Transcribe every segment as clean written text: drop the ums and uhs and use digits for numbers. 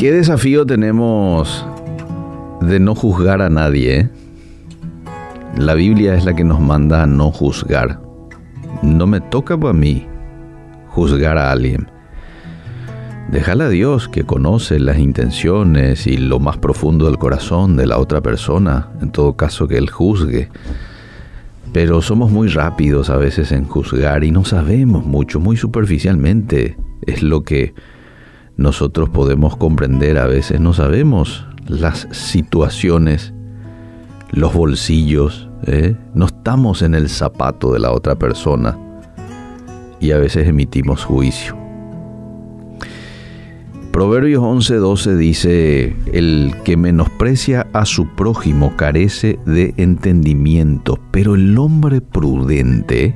Qué desafío tenemos de no juzgar a nadie, ¿eh? La Biblia es la que nos manda a no juzgar. No me toca para mí juzgar a alguien. Déjale a Dios, que conoce las intenciones y lo más profundo del corazón de la otra persona. En todo caso, que Él juzgue. Pero somos muy rápidos a veces en juzgar y no sabemos mucho, muy superficialmente es lo que nosotros podemos comprender. A veces no sabemos las situaciones, los bolsillos, no estamos en el zapato de la otra persona y a veces emitimos juicio. Proverbios 11:12 dice: el que menosprecia a su prójimo carece de entendimiento, pero el hombre prudente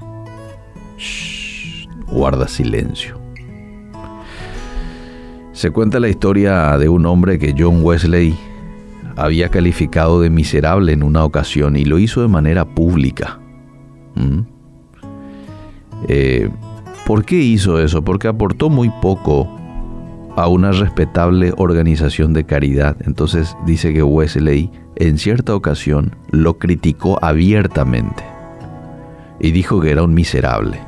guarda silencio. Se cuenta la historia de un hombre que John Wesley había calificado de miserable en una ocasión y lo hizo de manera pública. ¿Por qué hizo eso? Porque aportó muy poco a una respetable organización de caridad. Entonces dice que Wesley en cierta ocasión lo criticó abiertamente y dijo que era un miserable.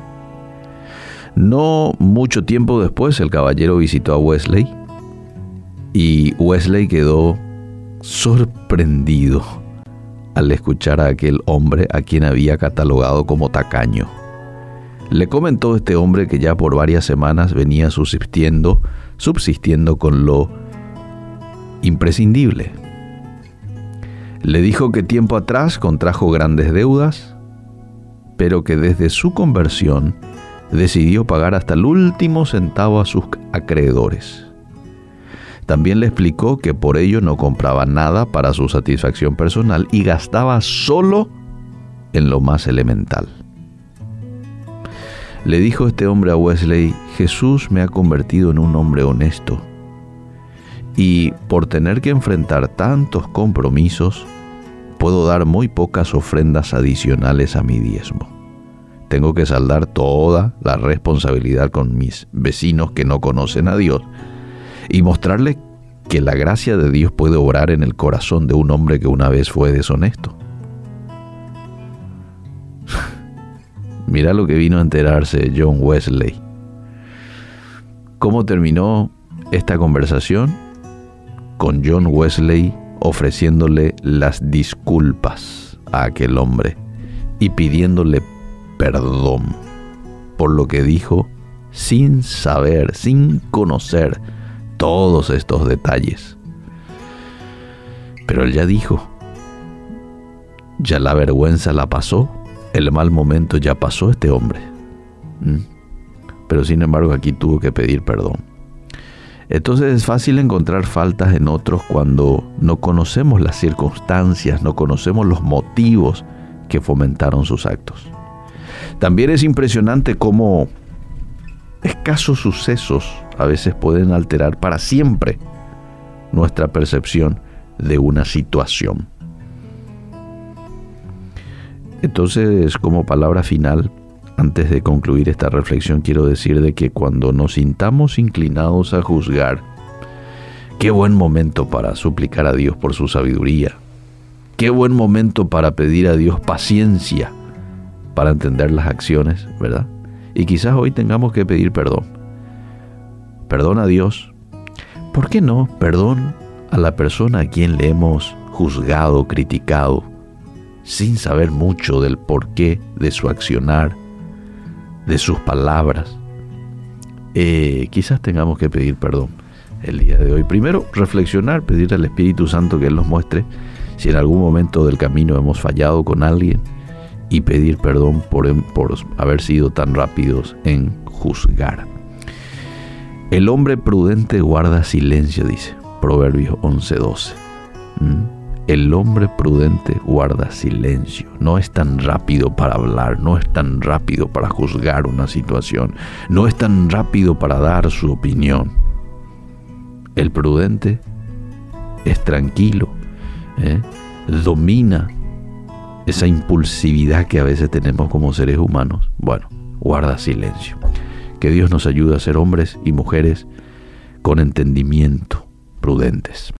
No mucho tiempo después el caballero visitó a Wesley y Wesley quedó sorprendido al escuchar a aquel hombre a quien había catalogado como tacaño. Le comentó este hombre que ya por varias semanas venía subsistiendo con lo imprescindible. Le dijo que tiempo atrás contrajo grandes deudas, pero que desde su conversión decidió pagar hasta el último centavo a sus acreedores. También le explicó que por ello no compraba nada para su satisfacción personal y gastaba solo en lo más elemental. Le dijo este hombre a Wesley: Jesús me ha convertido en un hombre honesto y por tener que enfrentar tantos compromisos, puedo dar muy pocas ofrendas adicionales a mi diezmo. Tengo que saldar toda la responsabilidad con mis vecinos que no conocen a Dios y mostrarles que la gracia de Dios puede obrar en el corazón de un hombre que una vez fue deshonesto. Mira lo que vino a enterarse John Wesley. ¿Cómo terminó esta conversación? Con John Wesley ofreciéndole las disculpas a aquel hombre y pidiéndole perdón por lo que dijo sin saber, sin conocer todos estos detalles. Pero él ya dijo, ya la vergüenza la pasó. El mal momento ya pasó este hombre. Pero sin embargo aquí tuvo que pedir perdón. Entonces es fácil encontrar faltas en otros cuando no conocemos las circunstancias, no conocemos los motivos que fomentaron sus actos. También es impresionante cómo escasos sucesos a veces pueden alterar para siempre nuestra percepción de una situación. Entonces, como palabra final, antes de concluir esta reflexión, quiero decir de que cuando nos sintamos inclinados a juzgar, qué buen momento para suplicar a Dios por su sabiduría. Qué buen momento para pedir a Dios paciencia para entender las acciones, ¿verdad? Y quizás hoy tengamos que pedir perdón. Perdón a Dios. ¿Por qué no? Perdón a la persona a quien le hemos juzgado, criticado, sin saber mucho del porqué de su accionar, de sus palabras. Quizás tengamos que pedir perdón el día de hoy. Primero, reflexionar, pedir al Espíritu Santo que Él nos muestre si en algún momento del camino hemos fallado con alguien y pedir perdón por haber sido tan rápidos en juzgar. El hombre prudente guarda silencio, dice Proverbios 11:12. El hombre prudente guarda silencio. No es tan rápido para hablar, no es tan rápido para juzgar una situación, no es tan rápido para dar su opinión. El prudente es tranquilo, domina esa impulsividad que a veces tenemos como seres humanos. Bueno, guarda silencio. Que Dios nos ayude a ser hombres y mujeres con entendimiento, prudentes.